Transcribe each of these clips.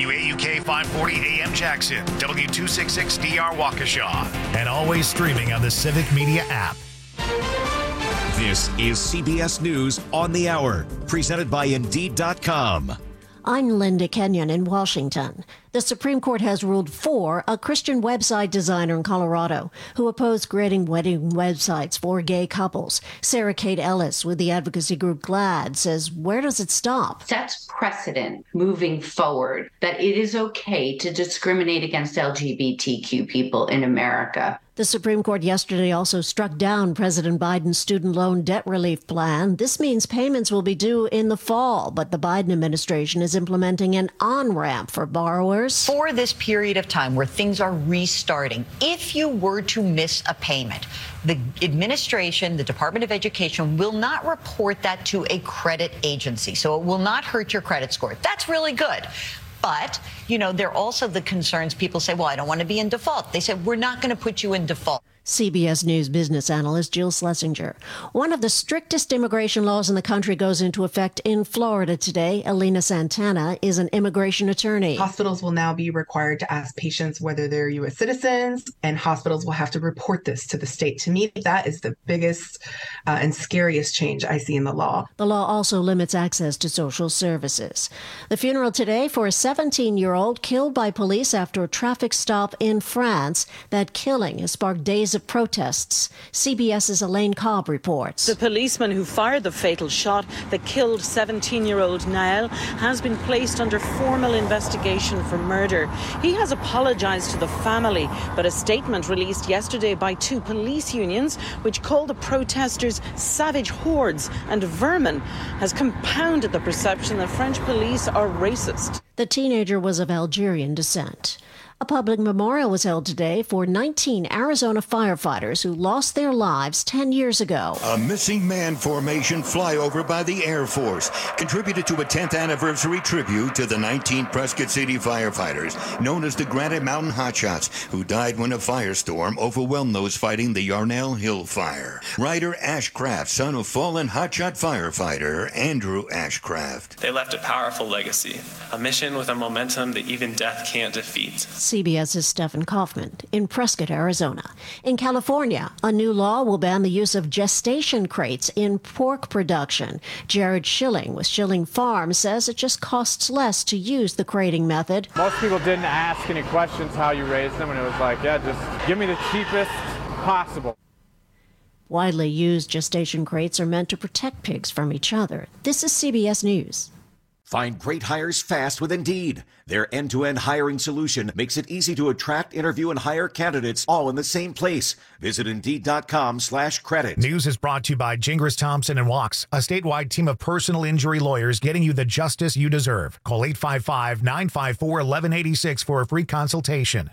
WAUK 540 AM Jackson, W266DR Waukesha, and always streaming on the Civic Media app. This is CBS News on the Hour, presented by Indeed.com. I'm Linda Kenyon in Washington. The Supreme Court has ruled for a Christian website designer in Colorado who opposed creating wedding websites for gay couples. Sarah Kate Ellis with the advocacy group GLAAD says, where does it stop? Sets precedent moving forward that it is okay to discriminate against LGBTQ people in America. The Supreme Court yesterday also struck down President Biden's student loan debt relief plan. This means payments will be due in the fall, but the Biden administration is implementing an on-ramp for borrowers. For this period of time where things are restarting, if you were to miss a payment, the administration, the Department of Education, will not report that to a credit agency. So it will not hurt your credit score. That's really good. But, there are also the concerns. People say, well, I don't want to be in default. They said, we're not going to put you in default. CBS News business analyst Jill Schlesinger. One of the strictest immigration laws in the country goes into effect in Florida today. Elena Santana is an immigration attorney. Hospitals will now be required to ask patients whether they're U.S. citizens, and hospitals will have to report this to the state. To me, that is the biggest and scariest change I see in the law. The law also limits access to social services. The funeral today for a 17-year-old killed by police after a traffic stop in France. That killing has sparked days of protests. CBS's Elaine Cobb reports. The policeman who fired the fatal shot that killed 17-year-old Nael has been placed under formal investigation for murder. He has apologized to the family, but a statement released yesterday by two police unions, which called the protesters savage hordes and vermin, has compounded the perception that French police are racist. The teenager was of Algerian descent. A public memorial was held today for 19 Arizona firefighters who lost their lives 10 years ago. A missing man formation flyover by the Air Force contributed to a 10th anniversary tribute to the 19 Prescott City firefighters, known as the Granite Mountain Hotshots, who died when a firestorm overwhelmed those fighting the Yarnell Hill fire. Ryder Ashcraft, son of fallen hotshot firefighter Andrew Ashcraft. They left a powerful legacy, a mission with a momentum that even death can't defeat. CBS's Stephen Kaufman in Prescott, Arizona. In California, a new law will ban the use of gestation crates in pork production. Jared Schilling with Schilling Farms says it just costs less to use the crating method. Most people didn't ask any questions how you raise them, and it was like, yeah, just give me the cheapest possible. Widely used gestation crates are meant to protect pigs from each other. This is CBS News. Find great hires fast with Indeed. Their end-to-end hiring solution makes it easy to attract, interview, and hire candidates all in the same place. Visit Indeed.com/credit. News is brought to you by Gingras Thompson and Wachs, a statewide team of personal injury lawyers getting you the justice you deserve. Call 855-954-1186 for a free consultation.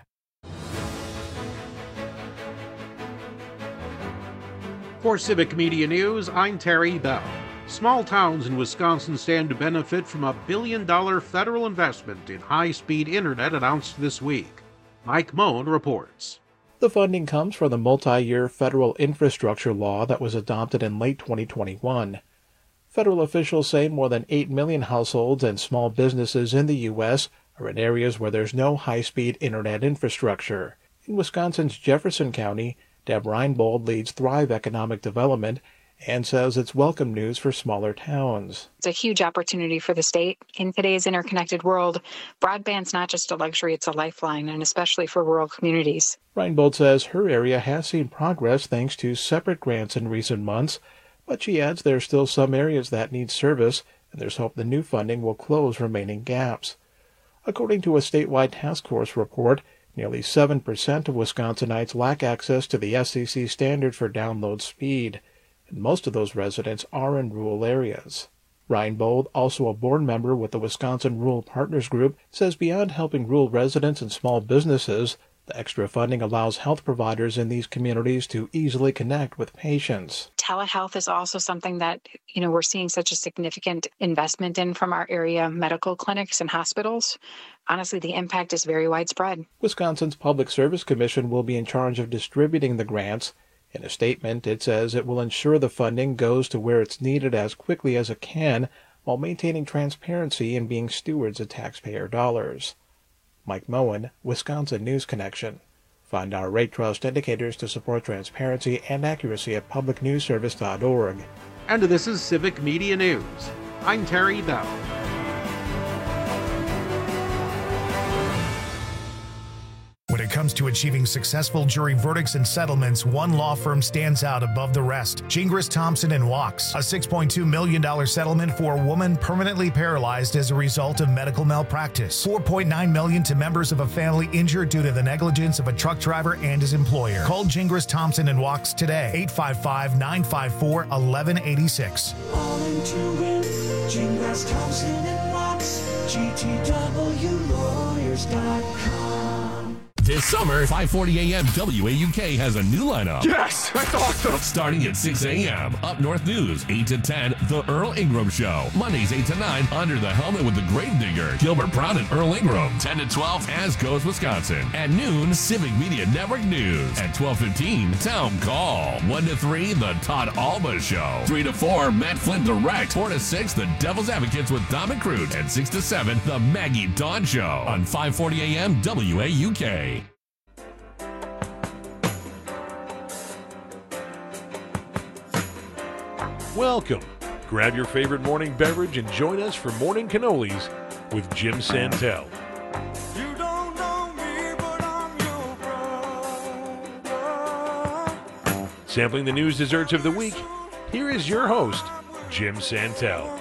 For Civic Media News, I'm Terry Bell. Small towns in Wisconsin stand to benefit from a $1 billion federal investment in high-speed internet announced this week. Mike Moen reports. The funding comes from the multi-year federal infrastructure law that was adopted in late 2021. Federal officials say more than 8 million households and small businesses in the U.S. are in areas where there's no high-speed internet infrastructure. In Wisconsin's Jefferson County, Deb Reinbold leads Thrive Economic Development and says it's welcome news for smaller towns. It's a huge opportunity for the state. In today's interconnected world, broadband's not just a luxury, it's a lifeline, and especially for rural communities. Reinbold says her area has seen progress thanks to separate grants in recent months, but she adds there are still some areas that need service, and there's hope the new funding will close remaining gaps. According to a statewide task force report, nearly 7% of Wisconsinites lack access to the SCC standard for download speed. Most of those residents are in rural areas. Reinbold, also a board member with the Wisconsin Rural Partners Group, says beyond helping rural residents and small businesses, the extra funding allows health providers in these communities to easily connect with patients. Telehealth is also something that, we're seeing such a significant investment in from our area medical clinics and hospitals. Honestly, the impact is very widespread. Wisconsin's Public Service Commission will be in charge of distributing the grants. In a statement, it says it will ensure the funding goes to where it's needed as quickly as it can, while maintaining transparency and being stewards of taxpayer dollars. Mike Moen, Wisconsin News Connection. Find our Rate Trust indicators to support transparency and accuracy at publicnewsservice.org. And this is Civic Media News. I'm Terry Bell. When it comes to achieving successful jury verdicts and settlements, one law firm stands out above the rest. Gingras, Thompson & Wachs, a $6.2 million settlement for a woman permanently paralyzed as a result of medical malpractice. $4.9 million to members of a family injured due to the negligence of a truck driver and his employer. Call Gingras, Thompson & Wachs today, 855-954-1186. All in to win, Gingras, Thompson & Wachs, GTWlawyers.com. This summer, 5:40 a.m. WAUK has a new lineup. Yes, that's awesome. Starting at 6 a.m. Up North News, 8 to 10, The Earl Ingram Show. Mondays, 8 to 9, Under the Helmet with the Grave Digger, Gilbert Brown and Earl Ingram. 10 to 12, As Goes Wisconsin. At noon, Civic Media Network News. At 12:15, Town Call. 1 to 3, The Todd Alba Show. 3 to 4, Matt Flynn Direct. 4 to 6, The Devil's Advocates with Dom McCroot. And 6 to 7, The Maggie Dawn Show. On 5:40 a.m. WAUK. Welcome. Grab your favorite morning beverage and join us for Morning Cannolis with Jim Santel. You don't know me, but I'm your brother. Sampling the news desserts of the week, here is your host, Jim Santel.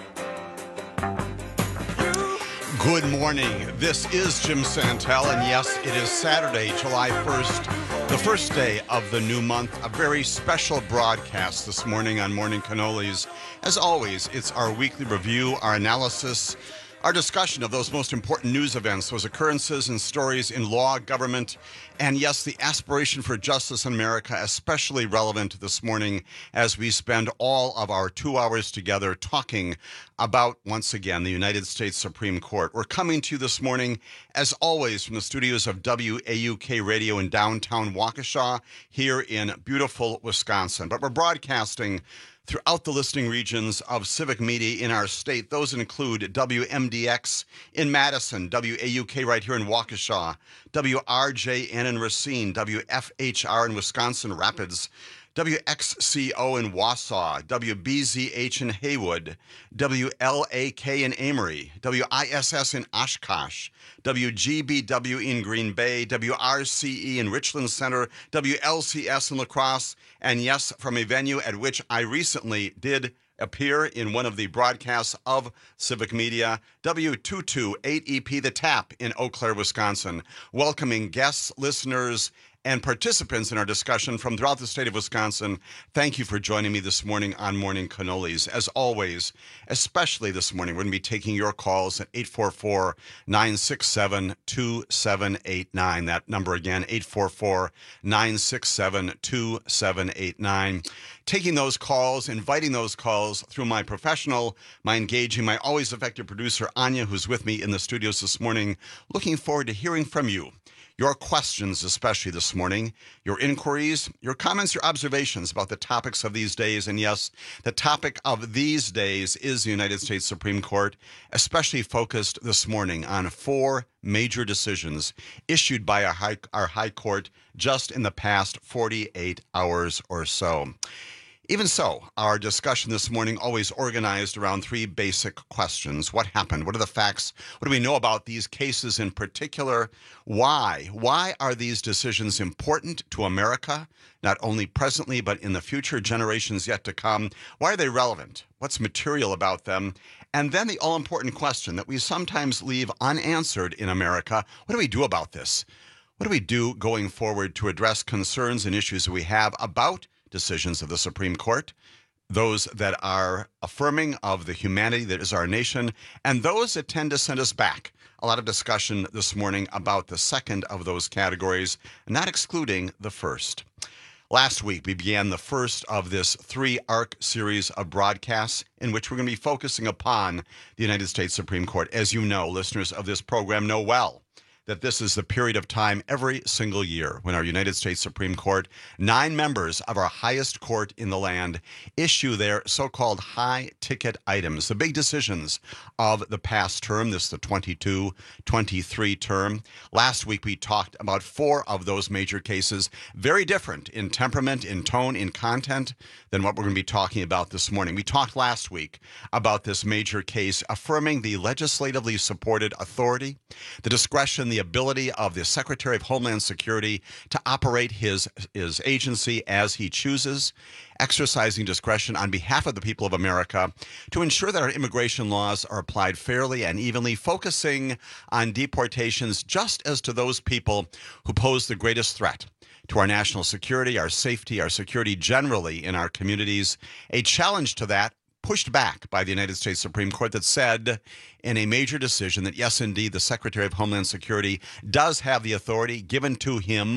Good morning. This is Jim Santel, and yes, it is Saturday, July 1st, the first day of the new month. A very special broadcast this morning on Morning Cannolis. As always, it's our weekly review, our analysis, our discussion of those most important news events, those occurrences and stories in law, government, and yes, the aspiration for justice in America, especially relevant this morning as we spend all of our 2 hours together talking about, once again, the United States Supreme Court. We're coming to you this morning, as always, from the studios of WAUK Radio in downtown Waukesha here in beautiful Wisconsin. But we're broadcasting throughout the listening regions of Civic Media in our state. Those include WMDX in Madison, WAUK right here in Waukesha, WRJN in Racine, WFHR in Wisconsin Rapids, WXCO in Wausau, WBZH in Haywood, WLAK in Amory, WISS in Oshkosh, WGBW in Green Bay, WRCE in Richland Center, WLCS in La Crosse, and yes, from a venue at which I recently did appear in one of the broadcasts of Civic Media, W228EP The Tap in Eau Claire, Wisconsin, welcoming guests, listeners, and participants in our discussion from throughout the state of Wisconsin. Thank you for joining me this morning on Morning Cannolis. As always, especially this morning, we're going to be taking your calls at 844-967-2789. That number again, 844-967-2789. Taking those calls, inviting those calls through my professional, my engaging, my always effective producer, Anya, who's with me in the studios this morning. Looking forward to hearing from you. Your questions, especially this morning, your inquiries, your comments, your observations about the topics of these days. And yes, the topic of these days is the United States Supreme Court, especially focused this morning on 4 major decisions issued by our High Court just in the past 48 hours or so. Even so, our discussion this morning always organized around 3 basic questions. What happened? What are the facts? What do we know about these cases in particular? Why? Why are these decisions important to America, not only presently, but in the future generations yet to come? Why are they relevant? What's material about them? And then the all-important question that we sometimes leave unanswered in America: what do we do about this? What do we do going forward to address concerns and issues that we have about decisions of the Supreme Court, those that are affirming of the humanity that is our nation, and those that tend to send us back? A lot of discussion this morning about the second of those categories, not excluding the first. Last week, we began the first of this 3-arc series of broadcasts in which we're going to be focusing upon the United States Supreme Court. As you know, listeners of this program know well that this is the period of time every single year when our United States Supreme Court, 9 members of our highest court in the land, issue their so-called high-ticket items, the big decisions of the past term. This is the 22-23 term. Last week, we talked about 4 of those major cases, very different in temperament, in tone, in content than what we're going to be talking about this morning. We talked last week about this major case affirming the legislatively supported authority, the discretion, the ability of the Secretary of Homeland Security to operate his agency as he chooses, exercising discretion on behalf of the people of America to ensure that our immigration laws are applied fairly and evenly, focusing on deportations just as to those people who pose the greatest threat to our national security, our safety, our security generally in our communities. A challenge to that pushed back by the United States Supreme Court that said in a major decision that, yes, indeed, the Secretary of Homeland Security does have the authority given to him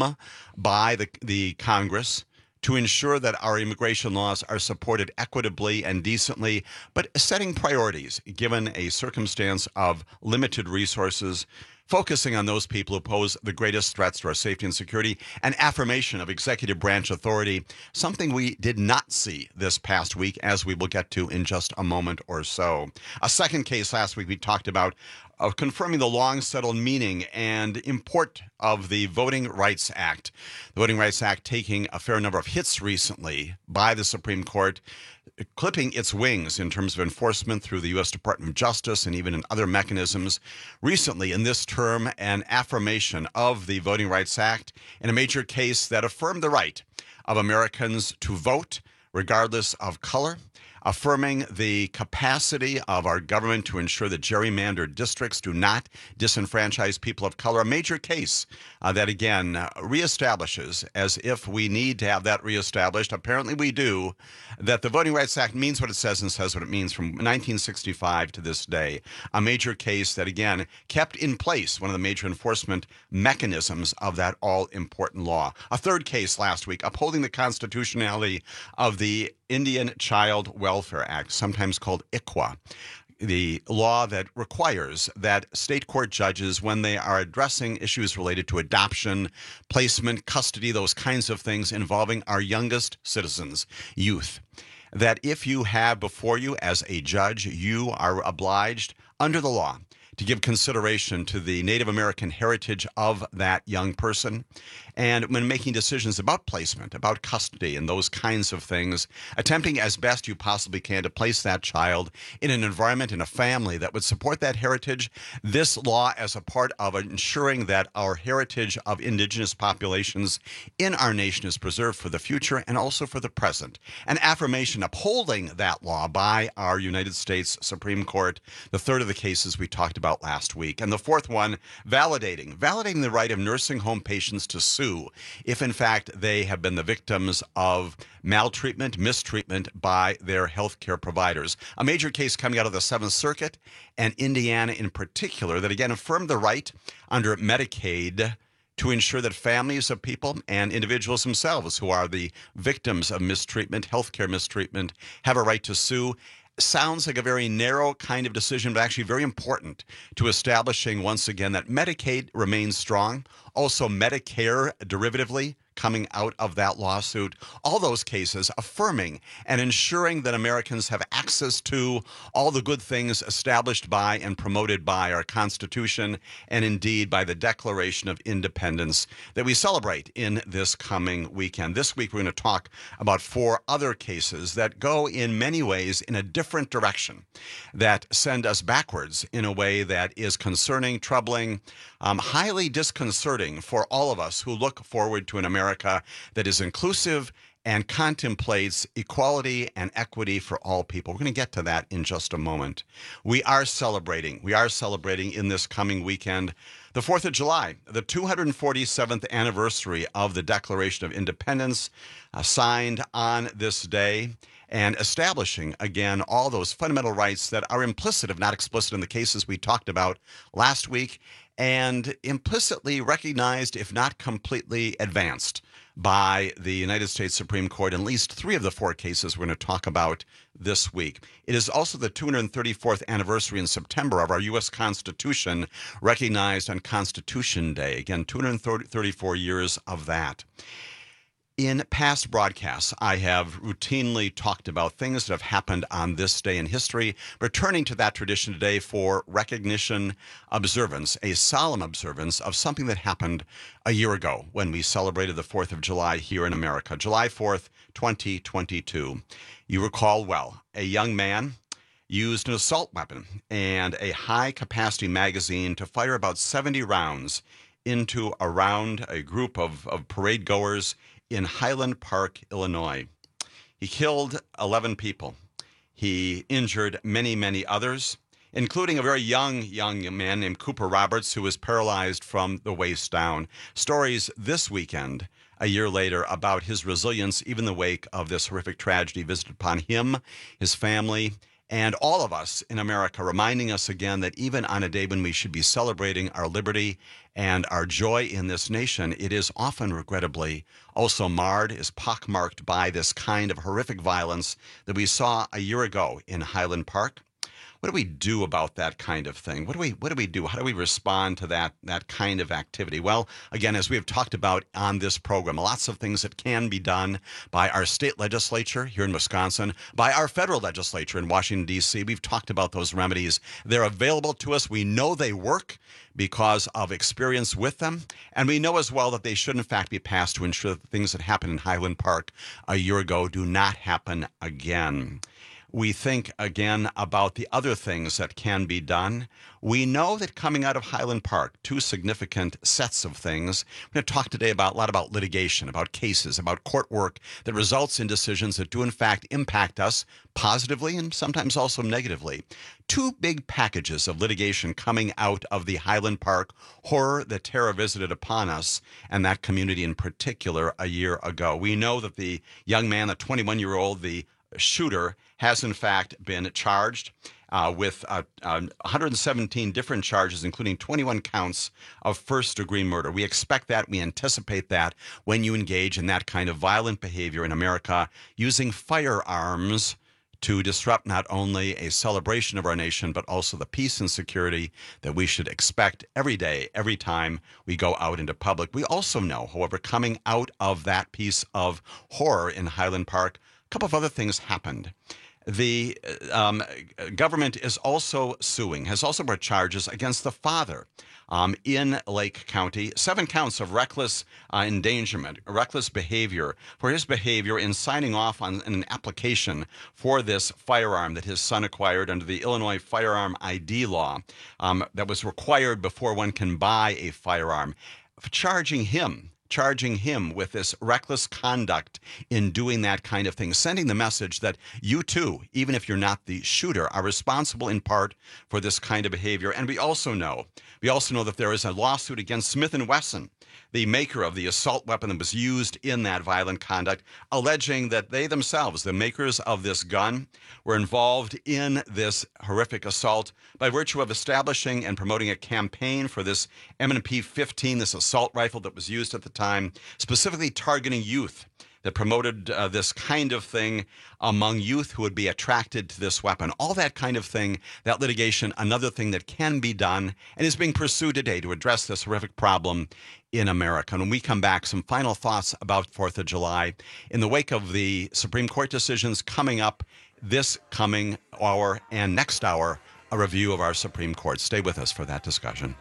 by the Congress to ensure that our immigration laws are supported equitably and decently, but setting priorities given a circumstance of limited resources, focusing on those people who pose the greatest threats to our safety and security, an affirmation of executive branch authority, something we did not see this past week, as we will get to in just a moment or so. A second case last week we talked about confirming the long-settled meaning and import of the Voting Rights Act. The Voting Rights Act taking a fair number of hits recently by the Supreme Court, clipping its wings in terms of enforcement through the U.S. Department of Justice and even in other mechanisms. Recently, in this term, an affirmation of the Voting Rights Act in a major case that affirmed the right of Americans to vote regardless of color, affirming the capacity of our government to ensure that gerrymandered districts do not disenfranchise people of color. A major case that, again, reestablishes, as if we need to have that reestablished, apparently we do, that the Voting Rights Act means what it says and says what it means from 1965 to this day. A major case that, again, kept in place one of the major enforcement mechanisms of that all-important law. A third case last week upholding the constitutionality of the Indian Child Welfare Act, sometimes called ICWA, the law that requires that state court judges, when they are addressing issues related to adoption, placement, custody, those kinds of things involving our youngest citizens, youth, that if you have before you as a judge, you are obliged under the law to give consideration to the Native American heritage of that young person. And when making decisions about placement, about custody and those kinds of things, attempting as best you possibly can to place that child in an environment, in a family that would support that heritage, this law as a part of ensuring that our heritage of indigenous populations in our nation is preserved for the future and also for the present. An affirmation upholding that law by our United States Supreme Court, the third of the cases we talked about last week. And the fourth one, validating the right of nursing home patients to sue if, in fact, they have been the victims of maltreatment, mistreatment by their health care providers. A major case coming out of the Seventh Circuit and Indiana in particular that, again, affirmed the right under Medicaid to ensure that families of people and individuals themselves who are the victims of mistreatment, healthcare mistreatment, have a right to sue. Sounds like a very narrow kind of decision, but actually very important to establishing once again that Medicaid remains strong. Also, Medicare derivatively coming out of that lawsuit. All those cases affirming and ensuring that Americans have access to all the good things established by and promoted by our Constitution and indeed by the Declaration of Independence that we celebrate in this coming weekend. This week, we're going to talk about 4 other cases that go in many ways in a different direction, that send us backwards in a way that is concerning, troubling, highly disconcerting for all of us who look forward to an America that is inclusive and contemplates equality and equity for all people. We're going to get to that in just a moment. We are celebrating in this coming weekend the 4th of July, the 247th anniversary of the Declaration of Independence, signed on this day, and establishing, again, all those fundamental rights that are implicit, if not explicit, in the cases we talked about last week, and implicitly recognized, if not completely advanced, by the United States Supreme Court in at least 3 of the 4 cases we're going to talk about this week. It is also the 234th anniversary in September of our U.S. Constitution, recognized on Constitution Day. Again, 234 years of that. In past broadcasts, I have routinely talked about things that have happened on this day in history, returning to that tradition today for recognition, observance, a solemn observance of something that happened a year ago when we celebrated the 4th of July here in America, July 4th, 2022. You recall well, a young man used an assault weapon and a high-capacity magazine to fire about 70 rounds around a group of parade goers in Highland Park, Illinois. He killed 11 people. He injured many, many others, including a very young man named Cooper Roberts, who was paralyzed from the waist down. Stories this weekend, a year later, about his resilience, even in the wake of this horrific tragedy visited upon him, his family, and all of us in America, reminding us again that even on a day when we should be celebrating our liberty and our joy in this nation, it is often, regrettably, also marred, is pockmarked by this kind of horrific violence that we saw a year ago in Highland Park. What do we do about that kind of thing? What do we do? How do we respond to that kind of activity? Well, again, as we have talked about on this program, lots of things that can be done by our state legislature here in Wisconsin, by our federal legislature in Washington, D.C. We've talked about those remedies. They're available to us. We know they work because of experience with them. And we know as well that they should, in fact, be passed to ensure that the things that happened in Highland Park a year ago do not happen again. We think again about the other things that can be done. We know that coming out of Highland Park, 2 significant sets of things. We're going to talk today a lot about litigation, about cases, about court work that results in decisions that do in fact impact us positively and sometimes also negatively. 2 big packages of litigation coming out of the Highland Park horror that terror visited upon us and that community in particular a year ago. We know that the young man, the 21-year-old, the shooter, has in fact been charged with 117 different charges, including 21 counts of first-degree murder. We expect that, we anticipate that when you engage in that kind of violent behavior in America, using firearms to disrupt not only a celebration of our nation, but also the peace and security that we should expect every day, every time we go out into public. We also know, however, coming out of that piece of horror in Highland Park, a couple of other things happened. The government is also suing, has also brought charges against the father in Lake County, 7 counts of reckless endangerment, reckless behavior, for his behavior in signing off on an application for this firearm that his son acquired under the Illinois firearm ID law that was required before one can buy a firearm, charging him with this reckless conduct in doing that kind of thing, sending the message that you too, even if you're not the shooter, are responsible in part for this kind of behavior. And we also know that there is a lawsuit against Smith & Wesson, the maker of the assault weapon that was used in that violent conduct, alleging that they themselves, the makers of this gun, were involved in this horrific assault by virtue of establishing and promoting a campaign for this M&P 15, this assault rifle that was used at the time, specifically targeting youth, that promoted this kind of thing among youth who would be attracted to this weapon. All that kind of thing, that litigation, another thing that can be done and is being pursued today to address this horrific problem in America. And when we come back, some final thoughts about 4th of July in the wake of the Supreme Court decisions coming up this coming hour and next hour, a review of our Supreme Court. Stay with us for that discussion.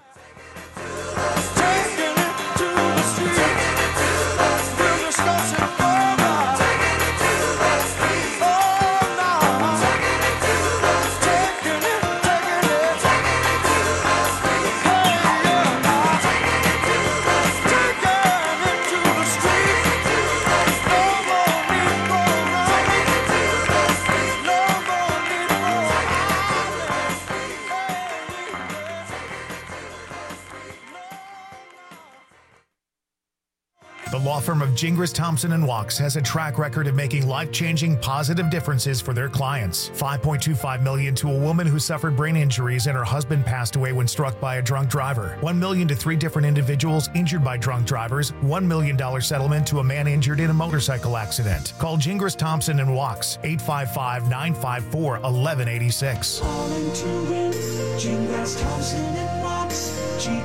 The law firm of Gingras, Thompson & Walks has a track record of making life-changing positive differences for their clients. $5.25 million to a woman who suffered brain injuries and her husband passed away when struck by a drunk driver. $1 million to 3 different individuals injured by drunk drivers. $1 million settlement to a man injured in a motorcycle accident. Call Gingras, Thompson & Walks, 855-954-1186. Calling to win, Gingras, Thompson & Walks,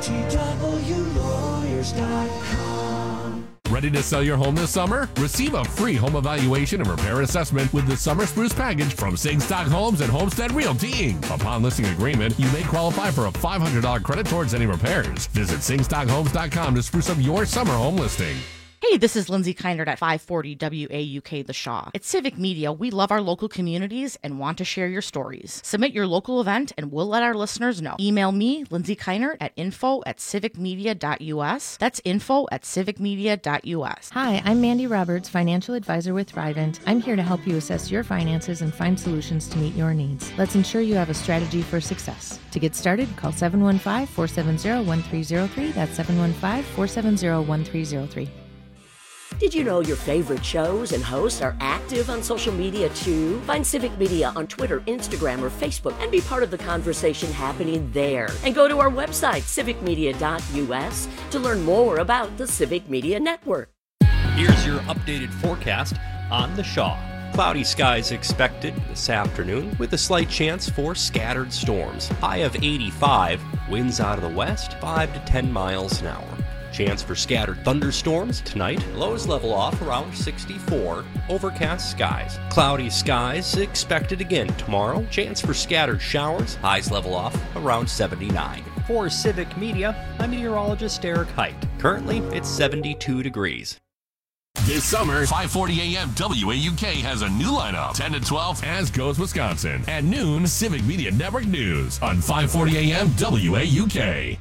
GTWlawyers.com. Ready to sell your home this summer? Receive a free home evaluation and repair assessment with the Summer Spruce Package from Singstock Homes and Homestead Realty Inc. Upon listing agreement, you may qualify for a $500 credit towards any repairs. Visit singstockhomes.com to spruce up your summer home listing. Hey, this is Lindsay Keinert at 540 WAUK The Shaw. At Civic Media, we love our local communities and want to share your stories. Submit your local event and we'll let our listeners know. Email me, Lindsay Keinert, at info@civicmedia.us. That's info@civicmedia.us. Hi, I'm Mandy Roberts, financial advisor with Thrivent. I'm here to help you assess your finances and find solutions to meet your needs. Let's ensure you have a strategy for success. To get started, call 715-470-1303. That's 715-470-1303. Did you know your favorite shows and hosts are active on social media too? Find Civic Media on Twitter, Instagram, or Facebook and be part of the conversation happening there. And go to our website, civicmedia.us, to learn more about the Civic Media Network. Here's your updated forecast on the Shaw. Cloudy skies expected this afternoon with a slight chance for scattered storms. High of 85, winds out of the west 5 to 10 miles an hour. Chance for scattered thunderstorms tonight. Lows level off around 64. Overcast skies. Cloudy skies expected again tomorrow. Chance for scattered showers. Highs level off around 79. For Civic Media, I'm meteorologist Eric Height. Currently, it's 72 degrees. This summer, 540 AM WAUK has a new lineup. 10 to 12, As Goes Wisconsin. At noon, Civic Media Network News on 540 AM WAUK.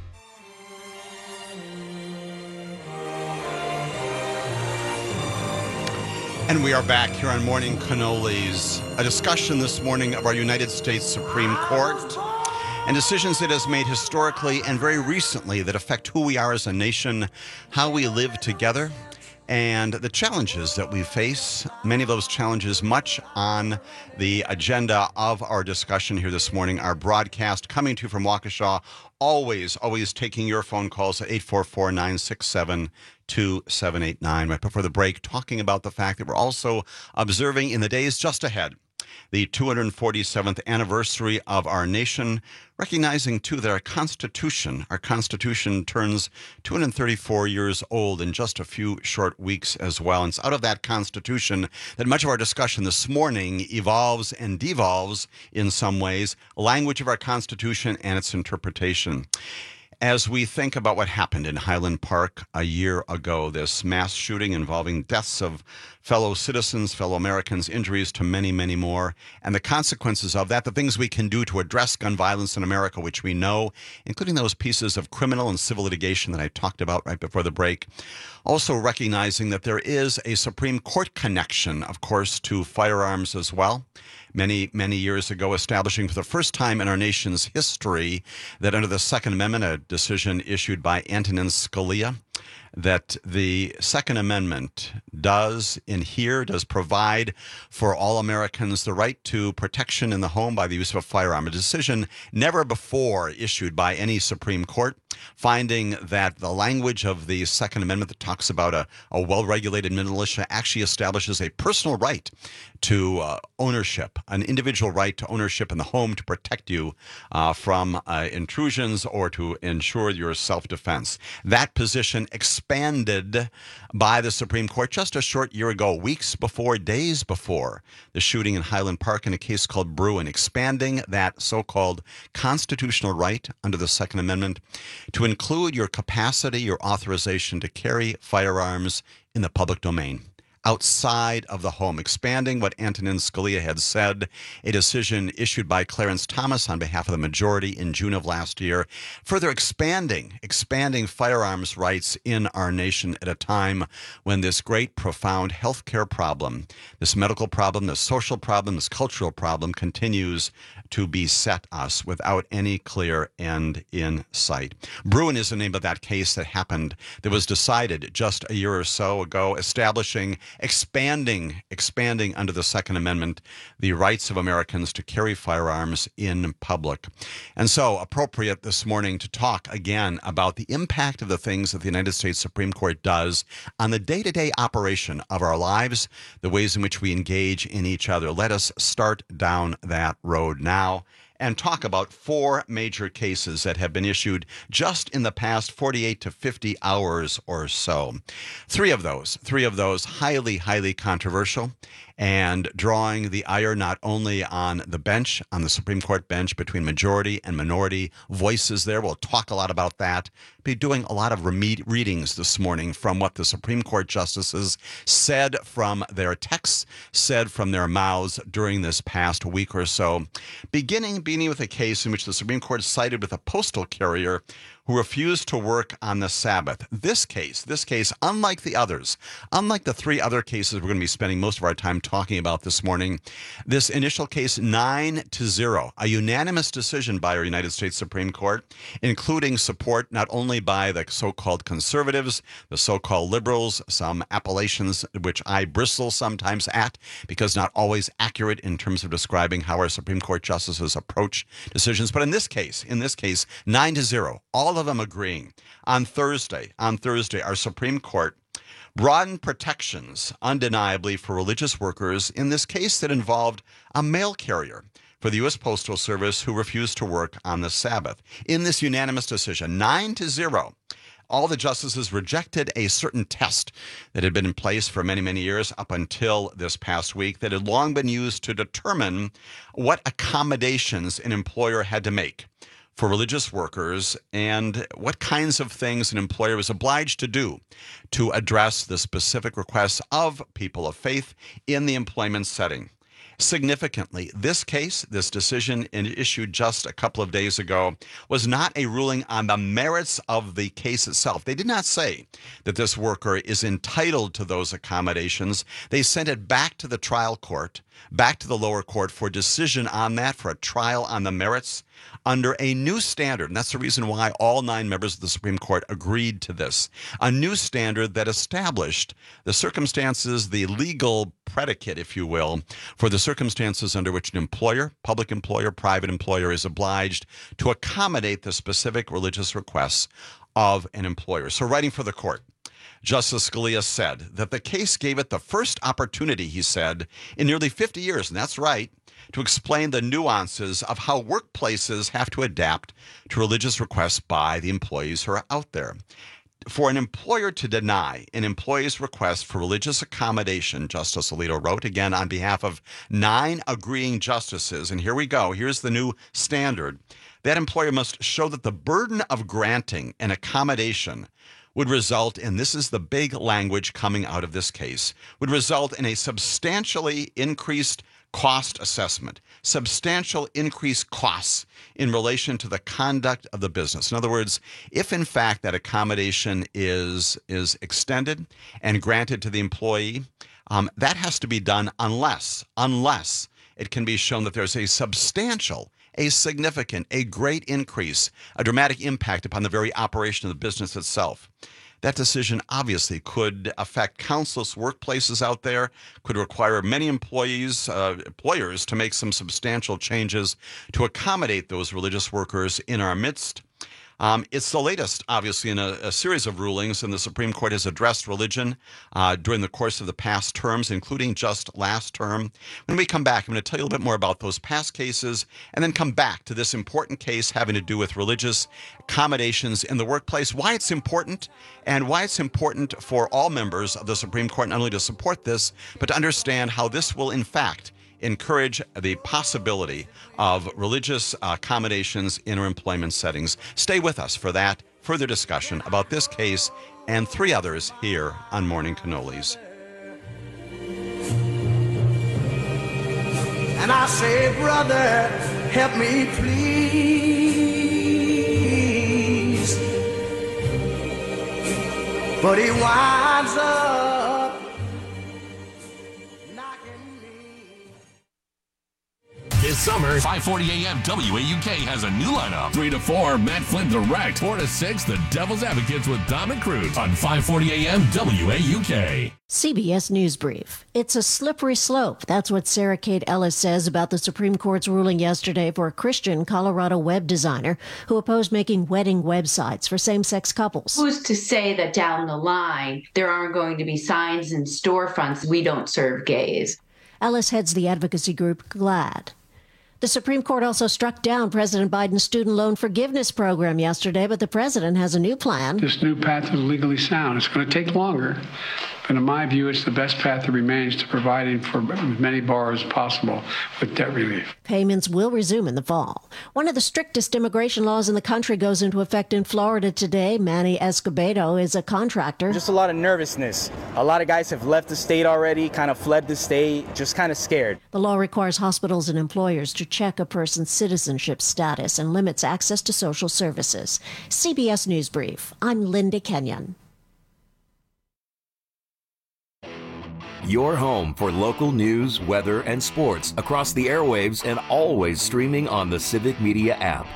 And we are back here on Morning Cannolis. A discussion this morning of our United States Supreme Court and decisions it has made historically and very recently that affect who we are as a nation, how we live together, and the challenges that we face. Many of those challenges much on the agenda of our discussion here this morning. Our broadcast coming to you from Waukesha, always taking your phone calls at 844-967-2789. Right before the break, talking about the fact that we're also observing in the days just ahead the 247th anniversary of our nation, recognizing, too, that our Constitution turns 234 years old in just a few short weeks as well. And it's out of that Constitution that much of our discussion this morning evolves and devolves in some ways, language of our Constitution and its interpretation. As we think about what happened in Highland Park a year ago, this mass shooting involving deaths of fellow citizens, fellow Americans, injuries to many, many more, and the consequences of that, the things we can do to address gun violence in America, which we know, including those pieces of criminal and civil litigation that I talked about right before the break. Also recognizing that there is a Supreme Court connection, of course, to firearms as well. Many, many years ago, establishing for the first time in our nation's history that under the Second Amendment, a decision issued by Antonin Scalia, that the Second Amendment does provide for all Americans the right to protection in the home by the use of a firearm, a decision never before issued by any Supreme Court, finding that the language of the Second Amendment that talks about a well-regulated militia actually establishes a personal right to ownership, an individual right to ownership in the home to protect you from intrusions or to ensure your self-defense. That position expanded by the Supreme Court just a short year ago, weeks before, days before the shooting in Highland Park in a case called Bruin, expanding that so-called constitutional right under the Second Amendment to include your capacity, your authorization to carry firearms in the public domain, outside of the home, expanding what Antonin Scalia had said, a decision issued by Clarence Thomas on behalf of the majority in June of last year, further expanding firearms rights in our nation at a time when this great, profound healthcare problem, this medical problem, this social problem, this cultural problem continues to beset us without any clear end in sight. Bruen is the name of that case that happened, that was decided just a year or so ago, establishing, expanding under the Second Amendment the rights of Americans to carry firearms in public. And so appropriate this morning to talk again about the impact of the things that the United States Supreme Court does on the day-to-day operation of our lives, the ways in which we engage in each other. Let us start down that road now and talk about 4 major cases that have been issued just in the past 48 to 50 hours or so. Three of those highly, highly controversial and drawing the ire not only on the bench, on the Supreme Court bench between majority and minority voices there. We'll talk a lot about that. Be doing a lot of readings this morning from what the Supreme Court justices said from their texts, said from their mouths during this past week or so. Beginning with a case in which the Supreme Court sided with a postal carrier who refused to work on the Sabbath. This case, unlike the others, unlike the 3 other cases we're going to be spending most of our time talking about this morning, this initial case 9-0, a unanimous decision by our United States Supreme Court, including support not only by the so-called conservatives, the so-called liberals, some appellations which I bristle sometimes at because not always accurate in terms of describing how our Supreme Court justices approach decisions. But in this case, 9-0, all of them agreeing. On Thursday, our Supreme Court broadened protections undeniably for religious workers in this case that involved a mail carrier for the U.S. Postal Service who refused to work on the Sabbath. In this unanimous decision, 9-0, all the justices rejected a certain test that had been in place for many, many years up until this past week that had long been used to determine what accommodations an employer had to make for religious workers and what kinds of things an employer was obliged to do to address the specific requests of people of faith in the employment setting. Significantly, this decision issued just a couple of days ago, was not a ruling on the merits of the case itself. They did not say that this worker is entitled to those accommodations. They sent it back to the trial court, back to the lower court for decision on that, for a trial on the merits under a new standard. And that's the reason why all 9 members of the Supreme Court agreed to this. A new standard that established the circumstances, the legal predicate, if you will, for the circumstances under which an employer, public employer, private employer, is obliged to accommodate the specific religious requests of an employer. So writing for the court, Justice Scalia said that the case gave it the first opportunity, he said, in nearly 50 years, and that's right, to explain the nuances of how workplaces have to adapt to religious requests by the employees who are out there. For an employer to deny an employee's request for religious accommodation, Justice Alito wrote, again on behalf of 9 agreeing justices, and here we go, here's the new standard, that employer must show that the burden of granting an accommodation would result in, this is the big language coming out of this case, would result in a substantially increased cost assessment, substantial increased costs in relation to the conduct of the business. In other words, if in fact that accommodation is extended and granted to the employee, that has to be done unless it can be shown that there's a substantial, a significant, a great increase, a dramatic impact upon the very operation of the business itself. That decision obviously could affect countless workplaces out there, could require many employers to make some substantial changes to accommodate those religious workers in our midst. It's the latest, obviously, in a series of rulings, and the Supreme Court has addressed religion during the course of the past terms, including just last term. When we come back, I'm going to tell you a little bit more about those past cases, and then come back to this important case having to do with religious accommodations in the workplace, why it's important, and why it's important for all members of the Supreme Court not only to support this, but to understand how this will, in fact, encourage the possibility of religious accommodations in our employment settings. Stay with us for that further discussion about this case and 3 others here on Morning Cannolis. And I say, brother, help me please. But he winds up knocking me. This summer, 540 AM WAUK has a new lineup. 3 to 4, Matt Flynn Direct. 4 to 6, The Devil's Advocates with Dom and Cruz on 540 AM WAUK. CBS News Brief. It's a slippery slope. That's what Sarah Kate Ellis says about the Supreme Court's ruling yesterday for a Christian Colorado web designer who opposed making wedding websites for same-sex couples. Who's to say that down the line there aren't going to be signs in storefronts, "We don't serve gays"? Ellis heads the advocacy group GLAAD. The Supreme Court also struck down President Biden's student loan forgiveness program yesterday, but the president has a new plan. This new path is legally sound. It's going to take longer, but in my view, it's the best path that remains to providing for as many borrowers as possible with debt relief. Payments will resume in the fall. One of the strictest immigration laws in the country goes into effect in Florida today. Manny Escobedo is a contractor. Just a lot of nervousness. A lot of guys have left the state already, kind of fled the state, just kind of scared. The law requires hospitals and employers to check a person's citizenship status and limits access to social services. CBS News Brief. I'm Linda Kenyon. Your home for local news, weather, and sports across the airwaves and always streaming on the Civic Media app.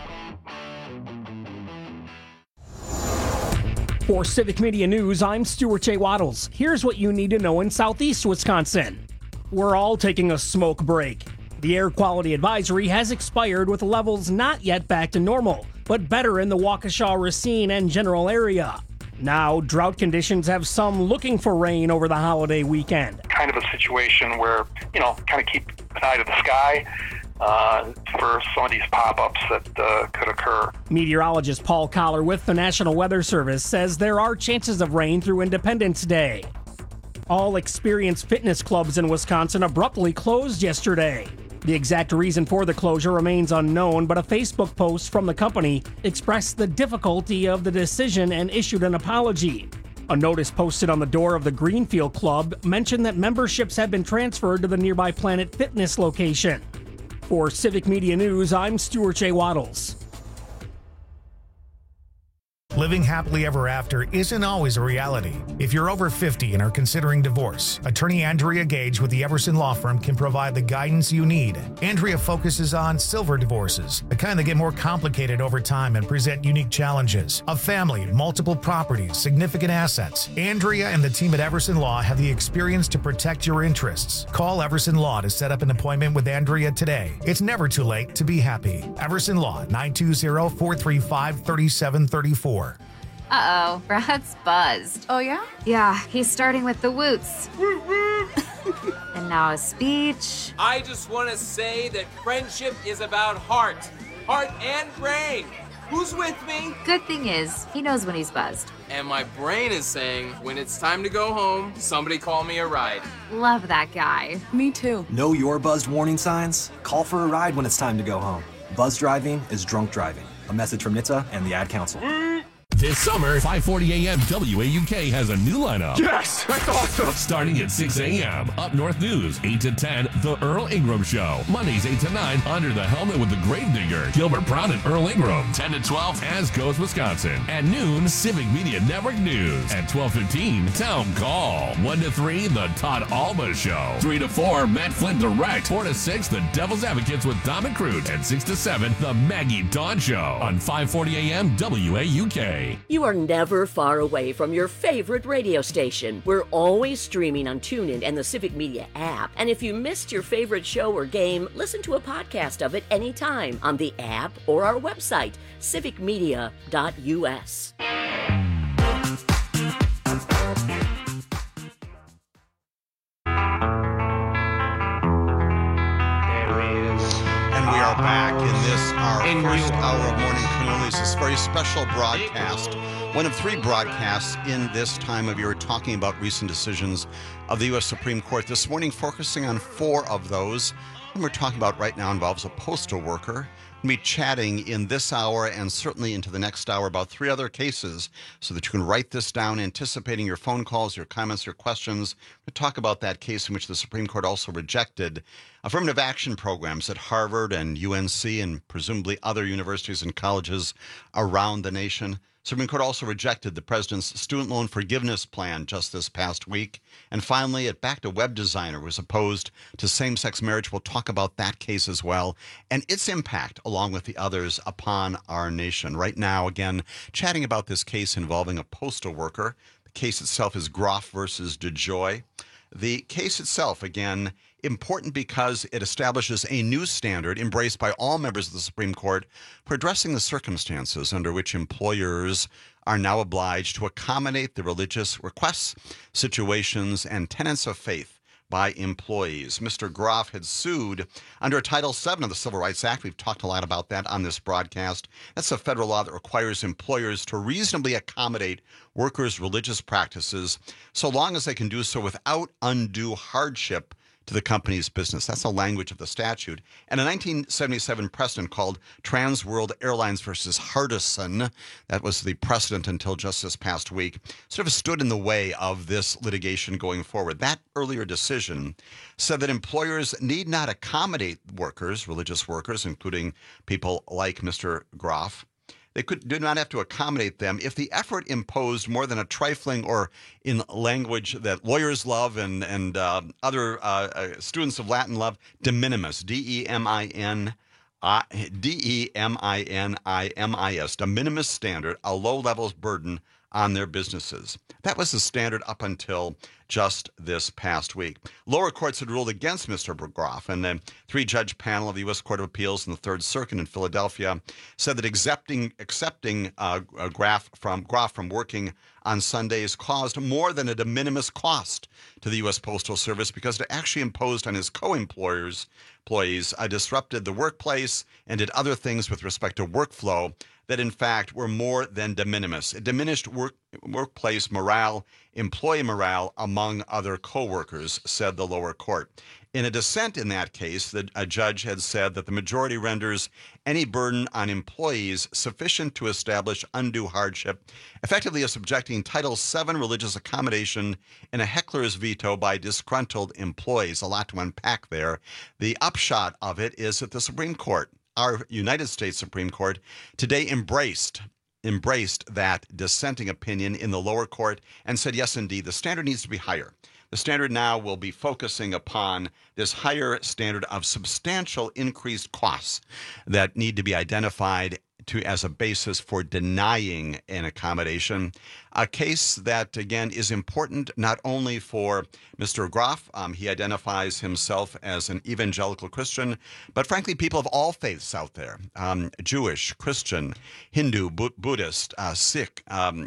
For Civic Media News, I'm Stuart J. Waddles. Here's what you need to know in southeast Wisconsin. We're all taking a smoke break. The air quality advisory has expired with levels not yet back to normal, but better in the Waukesha, Racine, and general area. Now, drought conditions have some looking for rain over the holiday weekend. Kind of a situation where, kind of keep an eye to the sky for some of these pop-ups that could occur. Meteorologist Paul Collar with the National Weather Service says there are chances of rain through Independence Day. All Experience fitness clubs in Wisconsin abruptly closed yesterday. The exact reason for the closure remains unknown, but a Facebook post from the company expressed the difficulty of the decision and issued an apology. A notice posted on the door of the Greenfield Club mentioned that memberships had been transferred to the nearby Planet Fitness location. For Civic Media News, I'm Stuart J. Waddles. Living happily ever after isn't always a reality. If you're over 50 and are considering divorce, attorney Andrea Gage with the Everson Law Firm can provide the guidance you need. Andrea focuses on silver divorces, the kind that get more complicated over time and present unique challenges. A family, multiple properties, significant assets. Andrea and the team at Everson Law have the experience to protect your interests. Call Everson Law to set up an appointment with Andrea today. It's never too late to be happy. Everson Law, 920-435-3734. Uh-oh, Brad's buzzed. Oh, yeah? Yeah, he's starting with the woots. And now a speech. I just want to say that friendship is about heart and brain. Who's with me? Good thing is, he knows when he's buzzed. And my brain is saying, when it's time to go home, somebody call me a ride. Love that guy. Me too. Know your buzzed warning signs? Call for a ride when it's time to go home. Buzz driving is drunk driving. A message from NHTSA and the Ad Council. This summer, 540 AM WAUK has a new lineup. Yes, that's awesome. Starting at 6 a.m., Up North News, 8 to 10, The Earl Ingram Show. Mondays, 8 to 9, Under the Helmet with the Gravedigger, Gilbert Brown and Earl Ingram. 10 to 12, As Goes Wisconsin. At noon, Civic Media Network News. At 12:15, Town Call. 1 to 3, The Todd Alba Show. 3 to 4, Matt Flynn Direct. 4 to 6, The Devil's Advocates with Dom and Cruz. And 6 to 7, The Maggie Dawn Show on 540 AM WAUK. You are never far away from your favorite radio station. We're always streaming on TuneIn and the Civic Media app. And if you missed your favorite show or game, listen to a podcast of it anytime on the app or our website, civicmedia.us. We are back in this, our first hour of Morning Cannolis, this very special broadcast, one of 3 broadcasts in this time of year, talking about recent decisions of the U.S. Supreme Court. This morning, focusing on 4 of those. And we're talking about right now involves a postal worker We'll be chatting in this hour and certainly into the next hour about 3 other cases so that you can write this down, anticipating your phone calls, your comments, your questions. We'll talk about that case in which the Supreme Court also rejected affirmative action programs at Harvard and UNC and presumably other universities and colleges around the nation. Supreme Court also rejected the president's student loan forgiveness plan just this past week. And finally, it backed a web designer who was opposed to same-sex marriage. We'll talk about that case as well and its impact, along with the others, upon our nation. Right now, again, chatting about this case involving a postal worker. The case itself is Groff versus DeJoy. The case itself, again, important because it establishes a new standard embraced by all members of the Supreme Court for addressing the circumstances under which employers are now obliged to accommodate the religious requests, situations, and tenets of faith by employees. Mr. Groff had sued under Title VII of the Civil Rights Act. We've talked a lot about that on this broadcast. That's a federal law that requires employers to reasonably accommodate workers' religious practices so long as they can do so without undue hardship to the company's business. That's the language of the statute. And a 1977 precedent called Trans World Airlines versus Hardison, that was the precedent until just this past week, sort of stood in the way of this litigation going forward. That earlier decision said that employers need not accommodate workers, religious workers, including people like Mr. Groff. They do not have to accommodate them if the effort imposed more than a trifling, or in language that lawyers love and other students of Latin love, de minimis, D-E-M-I-N-I-M-I-S, de minimis standard, a low-level burden on their businesses. That was the standard up until just this past week. Lower courts had ruled against Mr. Groff, and the 3-judge panel of the U.S. Court of Appeals in the Third Circuit in Philadelphia said that accepting Groff from working on Sundays caused more than a de minimis cost to the U.S. Postal Service because it actually imposed on his employees disrupted the workplace and did other things with respect to workflow that, in fact, were more than de minimis. It diminished workplace morale, employee morale among other co-workers, said the lower court. In a dissent in that case, a judge had said that the majority renders any burden on employees sufficient to establish undue hardship, effectively subjecting Title VII religious accommodation in a heckler's veto by disgruntled employees. A lot to unpack there. The upshot of it is that the Supreme Court, our United States Supreme Court, today embraced that dissenting opinion in the lower court and said, yes, indeed, the standard needs to be higher. The standard now will be focusing upon this higher standard of substantial increased costs that need to be identified as a basis for denying an accommodation. A case that, again, is important not only for Mr. Groff. He identifies himself as an evangelical Christian, but frankly, people of all faiths out there, Jewish, Christian, Hindu, Buddhist, Sikh,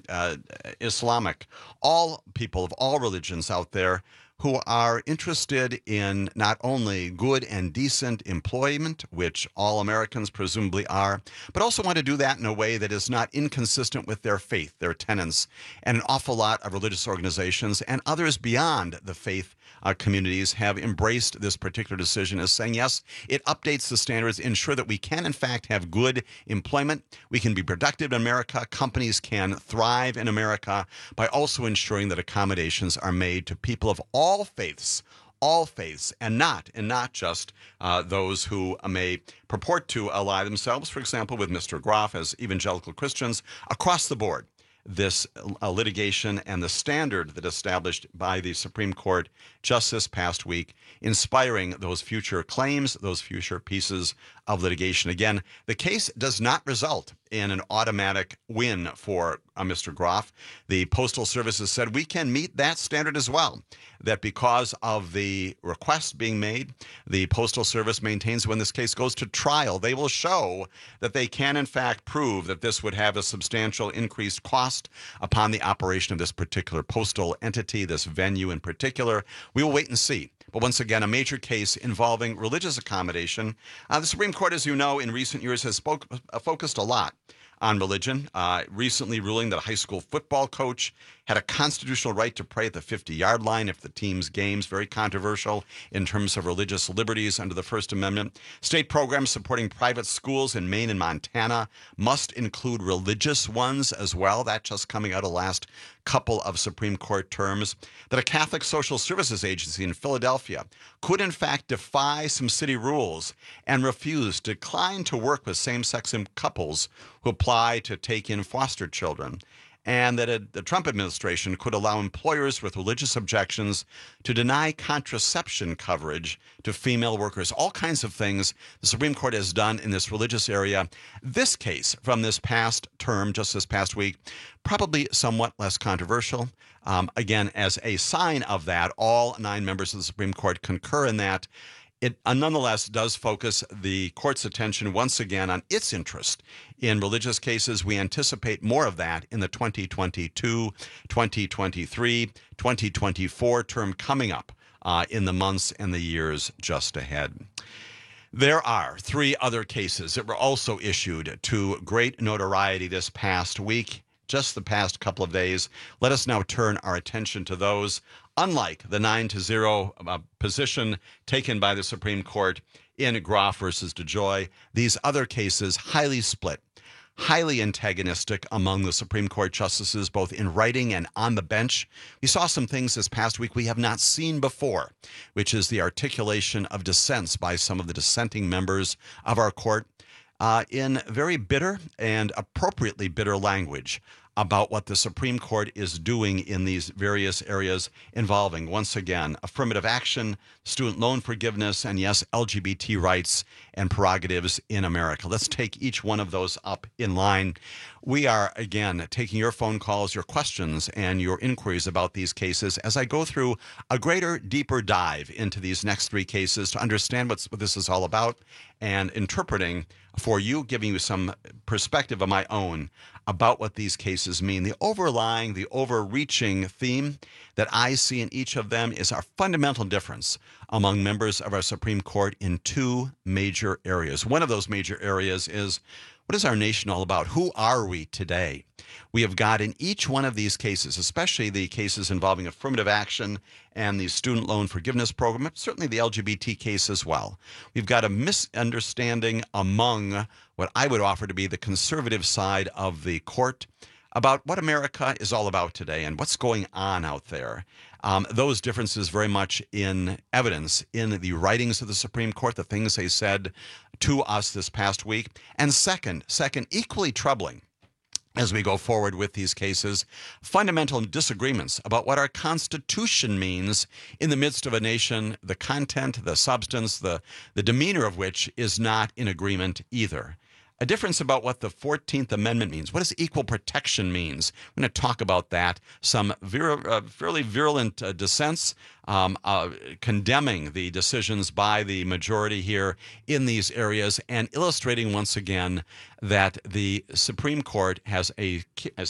Islamic, all people of all religions out there who are interested in not only good and decent employment, which all Americans presumably are, but also want to do that in a way that is not inconsistent with their faith, their tenets, and an awful lot of religious organizations and others beyond the faith communities have embraced this particular decision as saying, yes, it updates the standards, ensure that we can, in fact, have good employment. We can be productive in America. Companies can thrive in America by also ensuring that accommodations are made to people of all faiths, and not just those who may purport to ally themselves, for example, with Mr. Groff as evangelical Christians across the board. This litigation and the standard that established by the Supreme Court just this past week, inspiring those future claims, those future pieces of litigation. Again, the case does not result in an automatic win for Mr. Groff. The Postal Service has said we can meet that standard as well, that because of the request being made, the Postal Service maintains when this case goes to trial, they will show that they can, in fact, prove that this would have a substantial increased cost upon the operation of this particular postal entity, this venue in particular. We will wait and see. But once again, a major case involving religious accommodation. The Supreme Court, as you know, in recent years has focused a lot on religion, recently ruling that a high school football coach had a constitutional right to pray at the 50-yard line if the team's games, very controversial in terms of religious liberties under the First Amendment. State programs supporting private schools in Maine and Montana must include religious ones as well. That just coming out of the last couple of Supreme Court terms. That a Catholic social services agency in Philadelphia could in fact defy some city rules and decline to work with same-sex couples who apply to take in foster children. And that the Trump administration could allow employers with religious objections to deny contraception coverage to female workers. All kinds of things the Supreme Court has done in this religious area. This case from this past term, just this past week, probably somewhat less controversial. Again, as a sign of that, all 9 members of the Supreme Court concur in that. It nonetheless does focus the court's attention once again on its interest in religious cases. We anticipate more of that in the 2022, 2023, 2024 term coming up in the months and the years just ahead. There are 3 other cases that were also issued to great notoriety this past week, just the past couple of days. Let us now turn our attention to those. Unlike the 9-0 position taken by the Supreme Court in Groff versus DeJoy, these other cases highly split, highly antagonistic among the Supreme Court justices, both in writing and on the bench. We saw some things this past week we have not seen before, which is the articulation of dissents by some of the dissenting members of our court in very bitter and appropriately bitter language about what the Supreme Court is doing in these various areas involving, once again, affirmative action, student loan forgiveness, and yes, LGBT rights and prerogatives in America. Let's take each one of those up in line. We are, again, taking your phone calls, your questions, and your inquiries about these cases as I go through a greater, deeper dive into these next 3 cases to understand what this is all about and interpreting for you, giving you some perspective of my own about what these cases mean. The overreaching theme that I see in each of them is our fundamental difference among members of our Supreme Court in 2 major areas. One of those major areas is, what is our nation all about? Who are we today? We have got in each one of these cases, especially the cases involving affirmative action and the student loan forgiveness program, certainly the LGBT case as well. We've got a misunderstanding among what I would offer to be the conservative side of the court about what America is all about today and what's going on out there. Those differences very much in evidence in the writings of the Supreme Court, the things they said to us this past week. And second, equally troubling, as we go forward with these cases, fundamental disagreements about what our Constitution means in the midst of a nation, the content, the substance, the demeanor of which is not in agreement either. A difference about what the 14th Amendment means. What does equal protection means? I'm going to talk about that. Some fairly virulent dissents condemning the decisions by the majority here in these areas and illustrating once again that the Supreme Court has a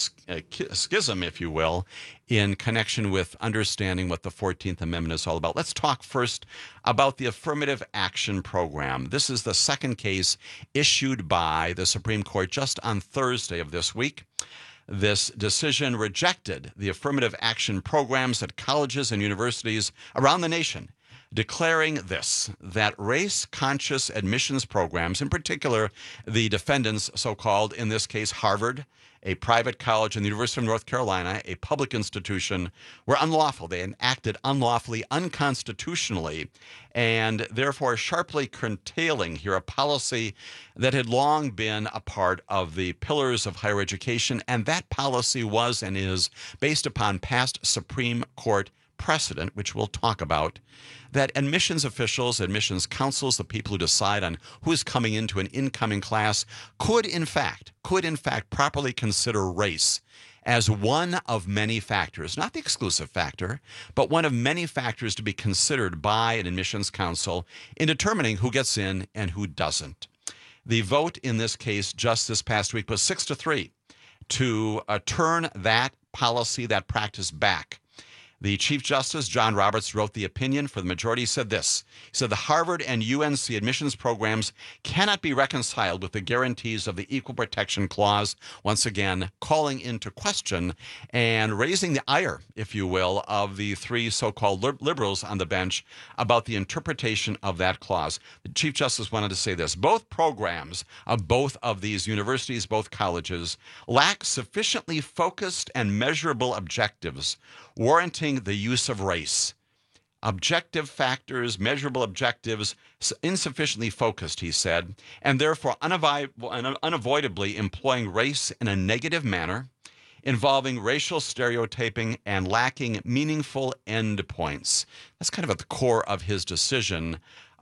schism, if you will, in connection with understanding what the 14th Amendment is all about. Let's talk first about the Affirmative Action Program. This is the second case issued by the Supreme Court just on Thursday of this week. This decision rejected the affirmative action programs at colleges and universities around the nation, declaring that race-conscious admissions programs, in particular the defendants, so-called, in this case, Harvard, a private college, and the University of North Carolina, a public institution, were unlawful. They acted unlawfully, unconstitutionally, and therefore sharply curtailing here a policy that had long been a part of the pillars of higher education, and that policy was and is based upon past Supreme Court precedent, which we'll talk about, that admissions officials, admissions councils, the people who decide on who is coming into an incoming class, could in fact properly consider race as one of many factors, not the exclusive factor, but one of many factors to be considered by an admissions council in determining who gets in and who doesn't. The vote in this case just this past week was 6-3 to turn that policy, that practice back. The Chief Justice, John Roberts, wrote the opinion for the majority. He said this. He said, the Harvard and UNC admissions programs cannot be reconciled with the guarantees of the Equal Protection Clause, once again calling into question and raising the ire, if you will, of the three so-called liberals on the bench about the interpretation of that clause. The Chief Justice wanted to say this. Both programs of both of these universities, both colleges, lack sufficiently focused and measurable objectives warranting the use of race. Objective factors, measurable objectives, insufficiently focused, he said, and therefore unavoidably employing race in a negative manner, involving racial stereotyping and lacking meaningful endpoints. That's kind of at the core of his decision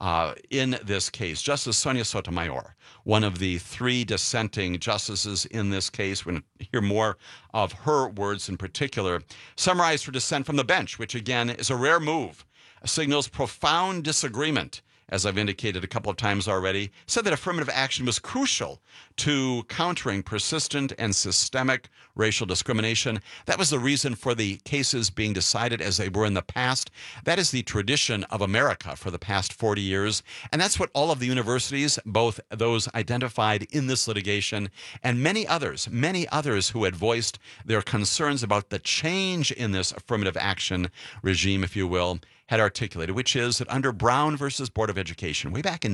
in this case. Justice Sonia Sotomayor, one of the three dissenting justices in this case, we're going to hear more of her words in particular, summarized her dissent from the bench, which again is a rare move, signals profound disagreement, as I've indicated a couple of times already, said that affirmative action was crucial to countering persistent and systemic racial discrimination. That was the reason for the cases being decided as they were in the past. That is the tradition of America for the past 40 years. And that's what all of the universities, both those identified in this litigation and many others who had voiced their concerns about the change in this affirmative action regime, if you will, had articulated, which is that under Brown versus Board of Education, way back in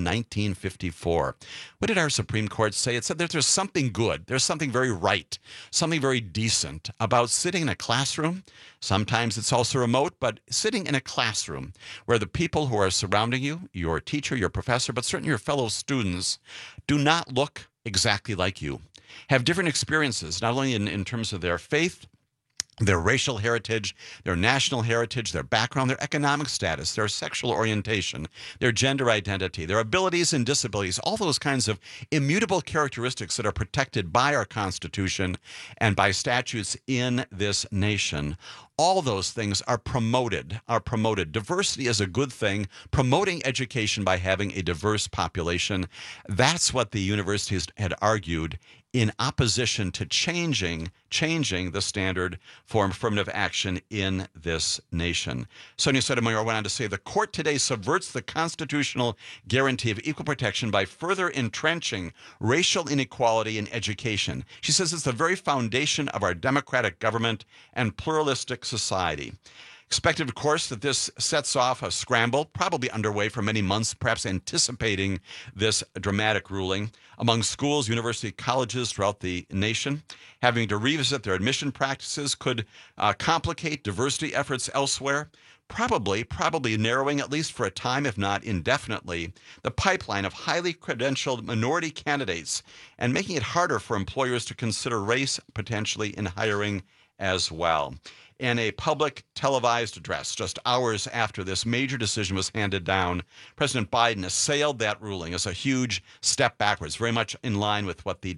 1954, what did our Supreme Court say? It said that there's something good, there's something very right, something very decent about sitting in a classroom. Sometimes it's also remote, but sitting in a classroom where the people who are surrounding you, your teacher, your professor, but certainly your fellow students, do not look exactly like you, have different experiences, not only in terms of their faith, their racial heritage, their national heritage, their background, their economic status, their sexual orientation, their gender identity, their abilities and disabilities, all those kinds of immutable characteristics that are protected by our Constitution and by statutes in this nation. All those things are promoted. Diversity is a good thing. Promoting education by having a diverse population. That's what the universities had argued in opposition to changing the standard for affirmative action in this nation. Sonia Sotomayor went on to say, the court today subverts the constitutional guarantee of equal protection by further entrenching racial inequality in education. She says it's the very foundation of our democratic government and pluralistic society. Expected, of course, that this sets off a scramble, probably underway for many months, perhaps anticipating this dramatic ruling, among schools, university colleges throughout the nation. Having to revisit their admission practices could complicate diversity efforts elsewhere, probably narrowing, at least for a time, if not indefinitely, the pipeline of highly credentialed minority candidates and making it harder for employers to consider race potentially in hiring as well. In a public televised address just hours after this major decision was handed down, President Biden assailed that ruling as a huge step backwards, very much in line with what the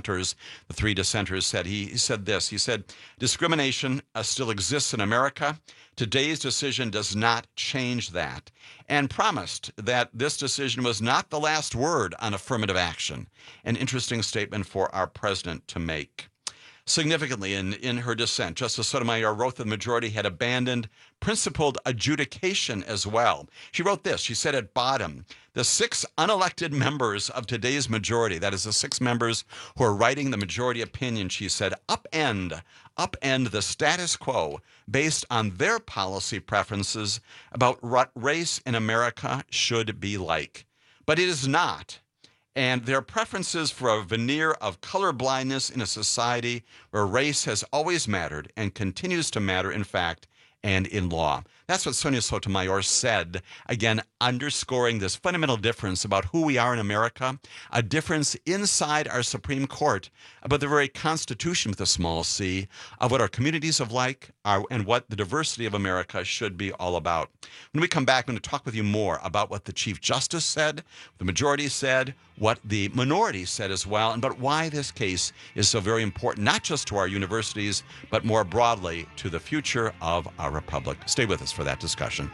three dissenters said. He said this, he said, discrimination still exists in America. Today's decision does not change that, and promised that this decision was not the last word on affirmative action. An interesting statement for our president to make. Significantly, in her dissent, Justice Sotomayor wrote that the majority had abandoned principled adjudication as well. She wrote this. She said at bottom, the 6 unelected members of today's majority, that is the 6 members who are writing the majority opinion, she said, upend the status quo based on their policy preferences about what race in America should be like. But it is not. And their preferences for a veneer of colorblindness in a society where race has always mattered and continues to matter, in fact, and in law. That's what Sonia Sotomayor said, again, underscoring this fundamental difference about who we are in America, a difference inside our Supreme Court about the very Constitution with a small c, of what our communities are like and what the diversity of America should be all about. When we come back, I'm going to talk with you more about what the Chief Justice said, the majority said, what the minority said as well, and about why this case is so very important, not just to our universities, but more broadly to the future of our republic. Stay with us for that discussion.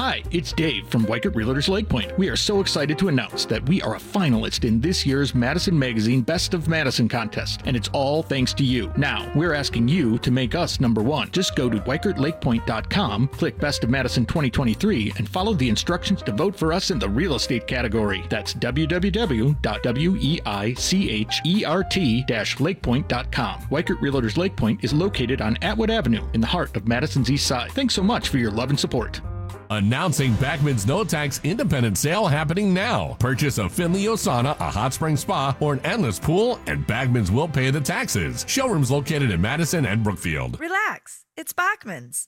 Hi, it's Dave from Weikert Realtors Lake Point. We are so excited to announce that we are a finalist in this year's Madison Magazine Best of Madison contest, and it's all thanks to you. Now, we're asking you to make us number one. Just go to WeikertLakePoint.com, click Best of Madison 2023, and follow the instructions to vote for us in the real estate category. That's www.weichert-lakepoint.com. Weikert Realtors Lake Point is located on Atwood Avenue in the heart of Madison's East Side. Thanks so much for your love and support. Announcing Backman's No Tax Independent Sale happening now. Purchase a Finley Osana, a hot spring spa, or an endless pool, and Backman's will pay the taxes. Showrooms located in Madison and Brookfield. Relax, it's Backman's.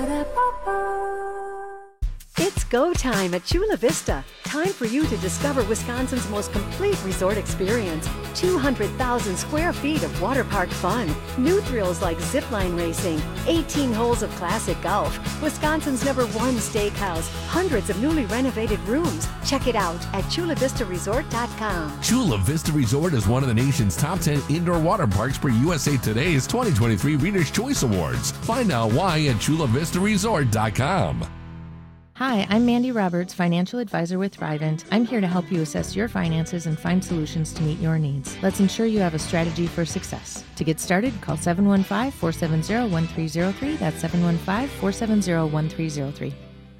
It's go time at Chula Vista. Time for you to discover Wisconsin's most complete resort experience. 200,000 square feet of water park fun. New thrills like zipline racing. 18 holes of classic golf. Wisconsin's #1 steakhouse. Hundreds of newly renovated rooms. Check it out at ChulaVistaResort.com. Chula Vista Resort is one of the nation's top 10 indoor water parks per USA Today's 2023 Reader's Choice Awards. Find out why at ChulaVistaResort.com. Hi, I'm Mandy Roberts, financial advisor with Thrivent. I'm here to help you assess your finances and find solutions to meet your needs. Let's ensure you have a strategy for success. To get started, call 715-470-1303. That's 715-470-1303.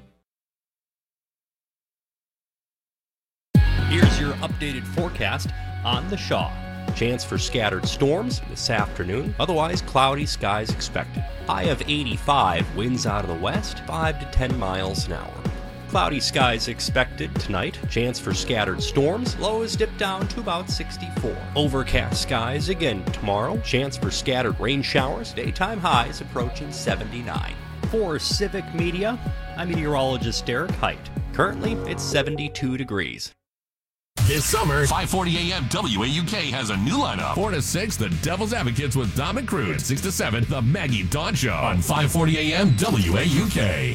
Here's your updated forecast on the Shaw. Chance for scattered storms this afternoon. Otherwise, cloudy skies expected. High of 85, winds out of the west, 5 to 10 miles an hour. Cloudy skies expected tonight. Chance for scattered storms. Low is dipped down to about 64. Overcast skies again tomorrow. Chance for scattered rain showers. Daytime highs approaching 79. For Civic Media, I'm meteorologist Derek Height. Currently, it's 72 degrees. This summer, 5:40 a.m. WAUK has a new lineup. 4 to 6, The Devil's Advocates with Dom and Crude. 6 to 7, The Maggie Dawn Show on 5:40 a.m. WAUK.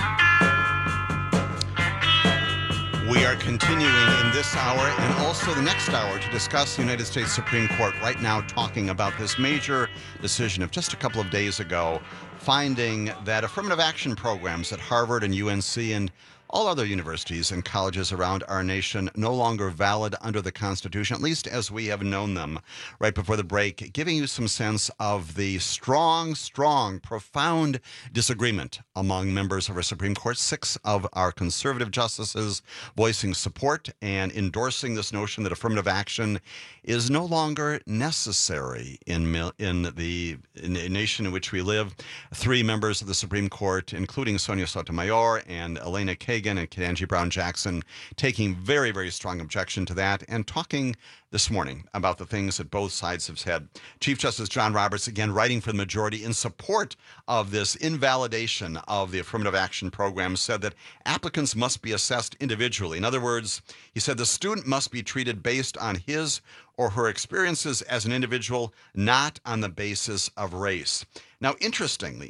We are continuing in this hour and also the next hour to discuss the United States Supreme Court right now talking about this major decision of just a couple of days ago, finding that affirmative action programs at Harvard and UNC and all other universities and colleges around our nation no longer valid under the Constitution, at least as we have known them. Right before the break, giving you some sense of the strong, profound disagreement among members of our Supreme Court. 6 of our conservative justices voicing support and endorsing this notion that affirmative action is no longer necessary in the nation in which we live. 3 members of the Supreme Court, including Sonia Sotomayor and Elena Kagan and Ketanji Brown Jackson, taking very, very strong objection to that and talking this morning about the things that both sides have said. Chief Justice John Roberts, again, writing for the majority in support of this invalidation of the affirmative action program, said that applicants must be assessed individually. In other words, he said the student must be treated based on his or her experiences as an individual, not on the basis of race. Now, interestingly,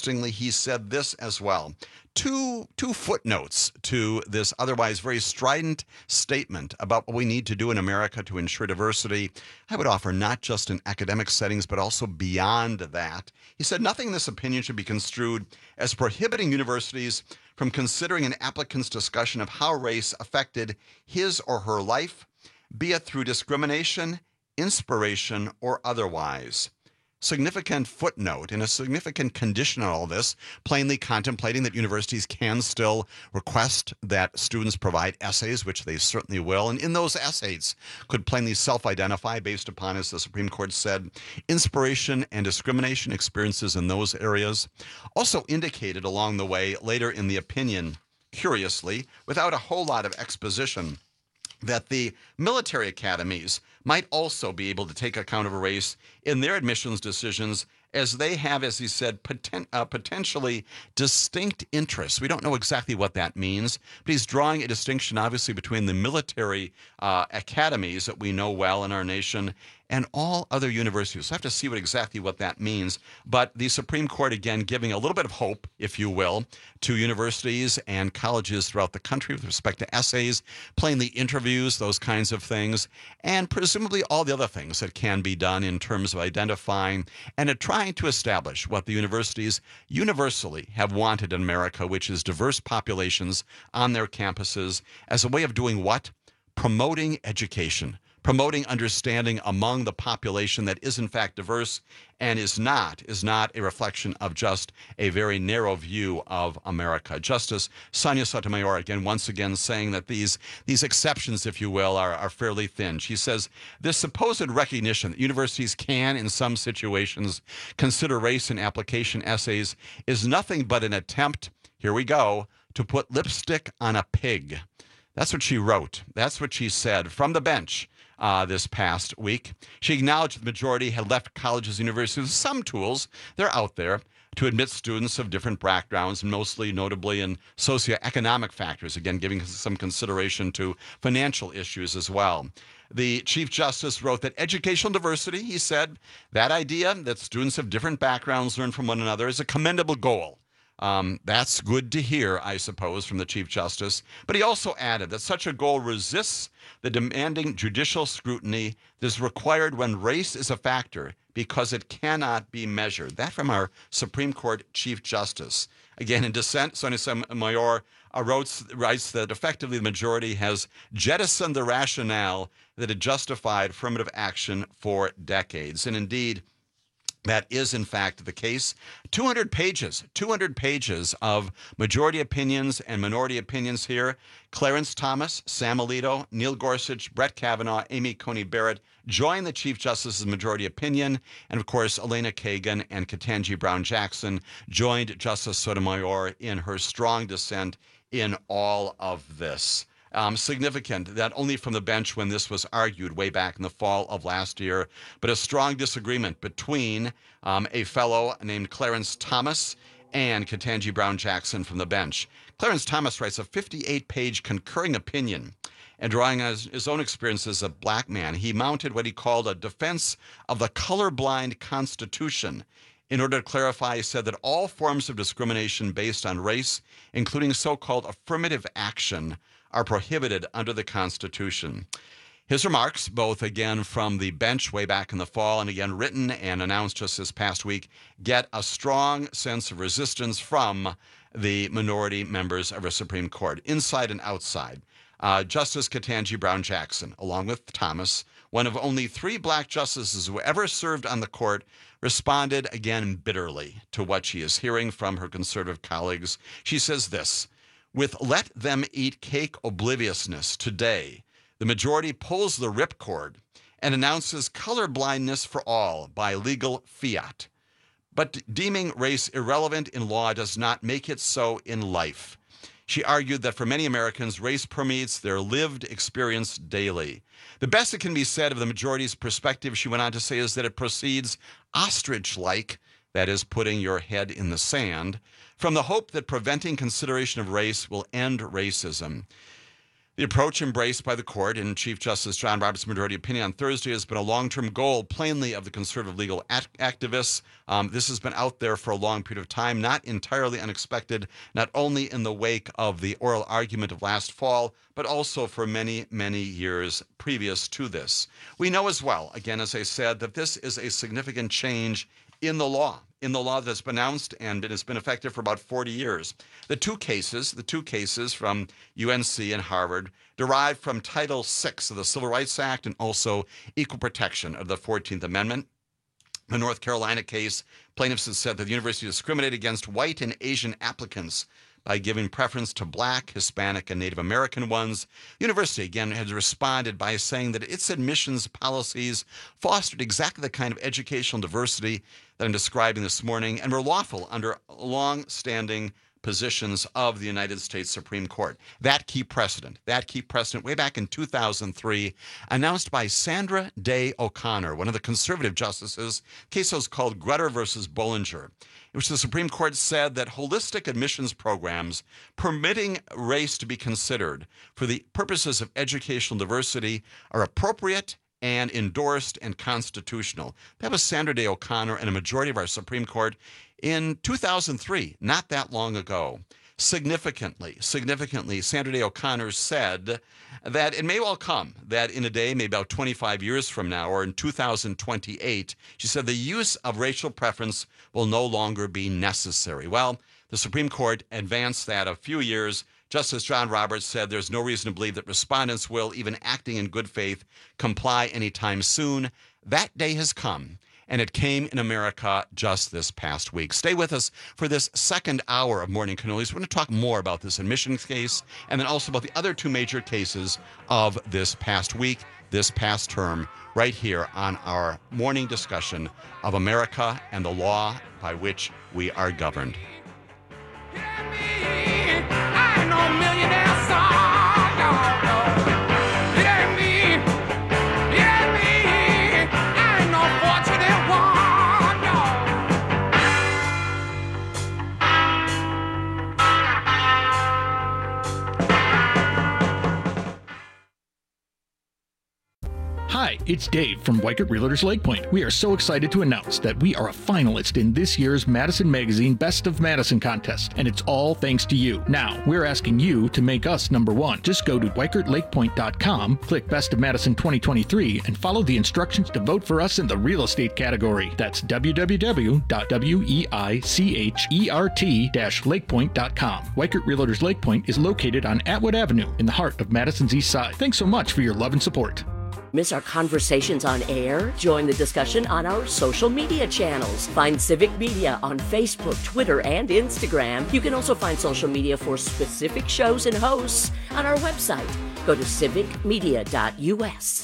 he said this as well. Two footnotes to this otherwise very strident statement about what we need to do in America to ensure diversity. I would offer not just in academic settings, but also beyond that. He said nothing in this opinion should be construed as prohibiting universities from considering an applicant's discussion of how race affected his or her life, be it through discrimination, inspiration, or otherwise. Significant footnote and a significant condition on all this, plainly contemplating that universities can still request that students provide essays, which they certainly will, and in those essays could plainly self-identify based upon, as the Supreme Court said, inspiration and discrimination experiences in those areas. Also indicated along the way later in the opinion, curiously, without a whole lot of exposition, that the military academies might also be able to take account of a race in their admissions decisions, as they have, as he said, potentially distinct interests. We don't know exactly what that means, but he's drawing a distinction, obviously, between the military academies that we know well in our nation and all other universities. So I have to see exactly what that means. But the Supreme Court, again, giving a little bit of hope, if you will, to universities and colleges throughout the country with respect to essays, plainly interviews, those kinds of things, and presumably all the other things that can be done in terms of identifying and trying to establish what the universities universally have wanted in America, which is diverse populations on their campuses as a way of doing what? Promoting education. Promoting understanding among the population that is in fact diverse and is not a reflection of just a very narrow view of America. Justice Sonia Sotomayor, again, once again, saying that these exceptions, if you will, are fairly thin. She says this supposed recognition that universities can, in some situations, consider race in application essays is nothing but an attempt, here we go, to put lipstick on a pig. That's what she wrote. That's what she said from the bench this past week. She acknowledged the majority had left colleges and universities with some tools, they're out there, to admit students of different backgrounds, mostly notably in socioeconomic factors, again, giving some consideration to financial issues as well. The Chief Justice wrote that educational diversity, he said, that idea that students of different backgrounds learn from one another is a commendable goal. That's good to hear, I suppose, from the Chief Justice. But he also added that such a goal resists the demanding judicial scrutiny that is required when race is a factor because it cannot be measured. That from our Supreme Court Chief Justice. Again, in dissent, Sonia Sotomayor writes that effectively the majority has jettisoned the rationale that had justified affirmative action for decades. And indeed, that is, in fact, the case. 200 pages of majority opinions and minority opinions here. Clarence Thomas, Sam Alito, Neil Gorsuch, Brett Kavanaugh, Amy Coney Barrett join the Chief Justice's majority opinion. And, of course, Elena Kagan and Ketanji Brown Jackson joined Justice Sotomayor in her strong dissent in all of this. Significant, that only from the bench when this was argued way back in the fall of last year, but a strong disagreement between a fellow named Clarence Thomas and Ketanji Brown Jackson from the bench. Clarence Thomas writes a 58-page concurring opinion, and drawing on his own experience as a black man, he mounted what he called a defense of the colorblind Constitution. In order to clarify, he said that all forms of discrimination based on race, including so-called affirmative action, are prohibited under the Constitution. His remarks, both again from the bench way back in the fall and again written and announced just this past week, get a strong sense of resistance from the minority members of our Supreme Court, inside and outside. Justice Ketanji Brown Jackson, along with Thomas, one of only 3 black justices who ever served on the court, responded again bitterly to what she is hearing from her conservative colleagues. She says this: with let them eat cake obliviousness today, the majority pulls the ripcord and announces colorblindness for all by legal fiat. But deeming race irrelevant in law does not make it so in life. She argued that for many Americans, race permeates their lived experience daily. The best that can be said of the majority's perspective, she went on to say, is that it proceeds ostrich-like, that is, putting your head in the sand, from the hope that preventing consideration of race will end racism. The approach embraced by the court in Chief Justice John Roberts' majority opinion on Thursday has been a long-term goal, plainly, of the conservative legal activists. This has been out there for a long period of time, not entirely unexpected, not only in the wake of the oral argument of last fall, but also for many, many years previous to this. We know as well, again, as I said, that this is a significant change in the law that's been announced and it has been effective for about 40 years. The two cases from UNC and Harvard derive from Title VI of the Civil Rights Act and also equal protection of the 14th Amendment. The North Carolina case, plaintiffs have said that the university discriminated against white and Asian applicants by giving preference to black, Hispanic, and Native American ones. The university, again, has responded by saying that its admissions policies fostered exactly the kind of educational diversity that I'm describing this morning and were lawful under long-standing positions of the United States Supreme Court. That key precedent way back in 2003, announced by Sandra Day O'Connor, one of the conservative justices. The case was called Grutter versus Bollinger, in which the Supreme Court said that holistic admissions programs permitting race to be considered for the purposes of educational diversity are appropriate and endorsed and constitutional. That was Sandra Day O'Connor and a majority of our Supreme Court in 2003, not that long ago. Significantly, Sandra Day O'Connor said that it may well come that in a day, maybe about 25 years from now, or in 2028, she said the use of racial preference will no longer be necessary. Well, the Supreme Court advanced that a few years. Justice John Roberts said there's no reason to believe that respondents will, even acting in good faith, comply anytime soon. That day has come. And it came in America just this past week. Stay with us for this second hour of Morning Cannolis. We're going to talk more about this admissions case and then also about the other two major cases of this past week, this past term, right here on our morning discussion of America and the law by which we are governed. I ain't no millionaire son, no. It ain't me. It ain't me. I ain't no fortunate one, Hi, it's Dave from Weikert Realtors Lake Point. We are so excited to announce that we are a finalist in this year's Madison Magazine Best of Madison contest, and it's all thanks to you. Now, we're asking you to make us number one. Just go to WeikertLakePoint.com, click Best of Madison 2023, and follow the instructions to vote for us in the real estate category. That's www.weichert-lakepoint.com. Weikert Realtors Lake Point is located on Atwood Avenue in the heart of Madison's East Side. Thanks so much for your love and support. Miss our conversations on air? Join the discussion on our social media channels. Find Civic Media on Facebook, Twitter, and Instagram. You can also find social media for specific shows and hosts on our website. Go to civicmedia.us.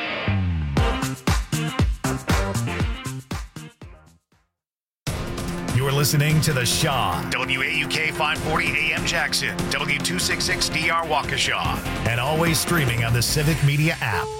You're listening to The Shaw, WAUK 540 AM Jackson, W266DR Waukesha, and always streaming on the Civic Media app.